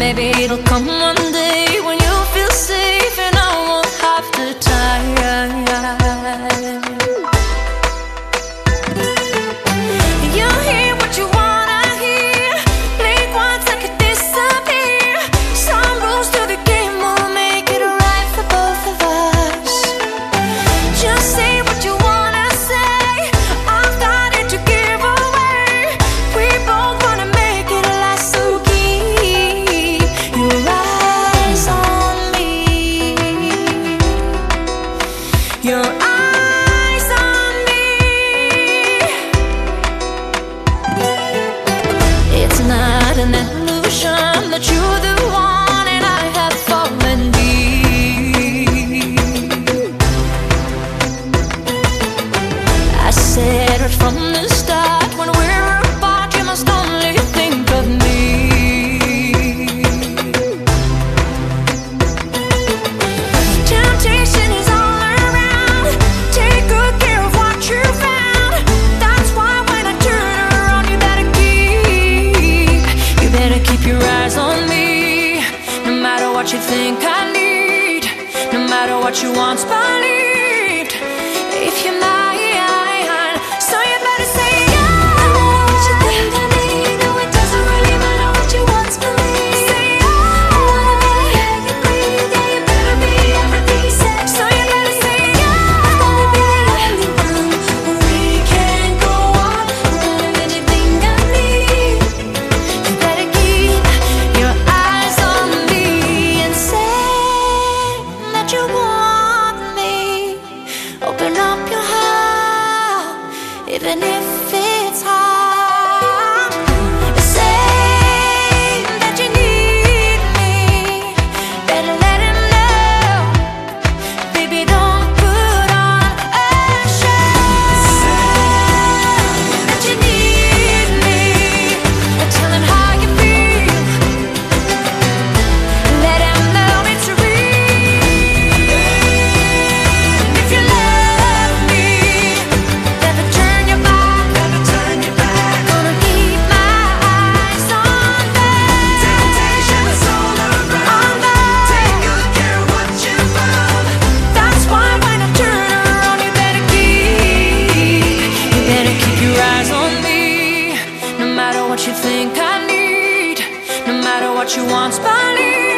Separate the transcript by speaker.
Speaker 1: maybe it'll come one day when you feel safe and I won't have to try. You hear what you wanna hear, blink once I could disappear. Some rules to the game will make it right for both of us. Just say what you wanna say, I've got it to give away. We both wanna make it last, so keep your eyes on me. Your eyes on me. It's not an illusion that you're the one and I have fallen deep. I said it from the start, when we're apart you must only think of me. Temptation is all around, take good care of what you found. That's why when I turn around you better keep your eyes on me. No matter what you think I need, no matter what you once believed, if you're mine, so you better say yeah. No matter what you think I need, no it doesn't really matter what you once believed. Say yeah. I wanna be the air you breathe, yeah you better be everything you said. So you better say yeah. I'm gonna be the only one, we can't go on without anything I need. You better keep your eyes on me and say that you want me. Open up your heart, even if it's hard. Say that you need me. Better let him know. Baby, don't put on a show. Say that you need me. And tell him how you feel. Let him know it's real. If you love me, never turn your back. Never turn your back. Gonna keep my eyes on them. Temptation is all around. Take good care of what you found. That's why when I turn around, you better keep your eyes on me. No matter what you think I need, no matter what you once believed.